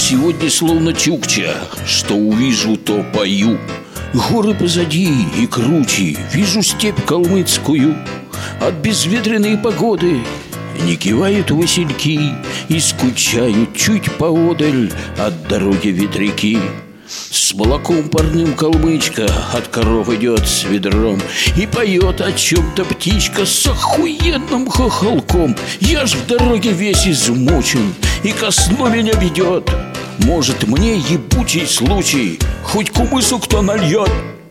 сегодня словно чукча, что увижу, то пою. Горы позади и круче, вижу степь калмыцкую. От безветренной погоды не кивают васильки и скучают чуть поодаль от дороги ветряки. С молоком парным калмычка от коров идет с ведром и поет о чем-то птичка с охуенным хохолком. Я ж в дороге весь измучен, и ко сну меня ведет. Может, мне ебучий случай хоть кумысу кто нальет.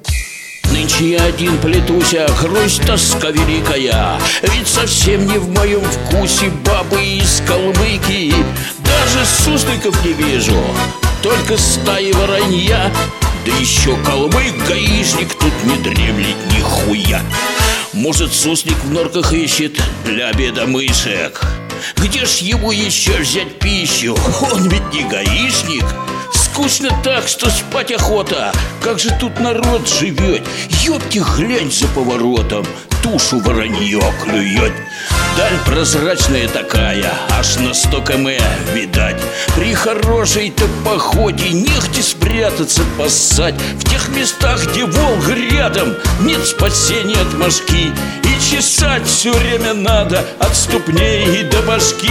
Нынче я один плетуся, грусть тоска великая, ведь совсем не в моем вкусе бабы из Калмыкии. Даже сусликов не вижу, только стаи воронья. Да еще калмык-гаишник тут не дремлет нихуя. Может, суслик в норках ищет для обеда мышек? Где ж ему еще взять пищу? Он ведь не гаишник. Скучно так, что спать охота. Как же тут народ живет? Ёпки, глянь за поворотом, тушу воронье клюет. Даль прозрачная такая, аж на 100 км видать. При хорошей-то походе негде спрятаться, поссать. В тех местах, где волк рядом, нет спасения от мошки. И чесать все время надо от ступней и до башки.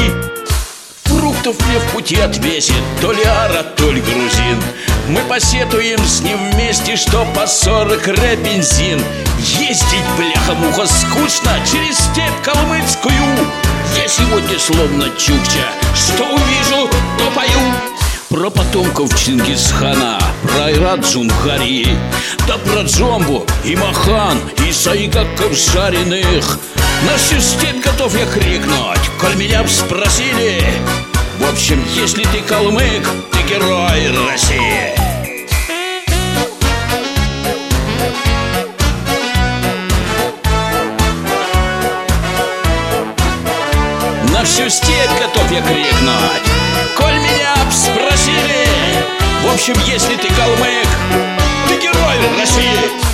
Фруктов мне в пути отвесит то ли ара, то ли грузин. Мы посетуем с ним вместе, что по 40 ре бензин. Ездить, бляха-муха, скучно через степь калмыцкую. Я сегодня словно чукча, что увижу, то пою. Про потомков Чингисхана, про Айрат Джунгарии, да про Джомбу и Махан, и сайгаков жареных. На всю степь готов я крикнуть, коль меня б спросили. В общем, если ты калмык, ты герой России. На всю степь готов я крикнуть, коль меня б спросили. В общем, если ты калмык, ты герой России.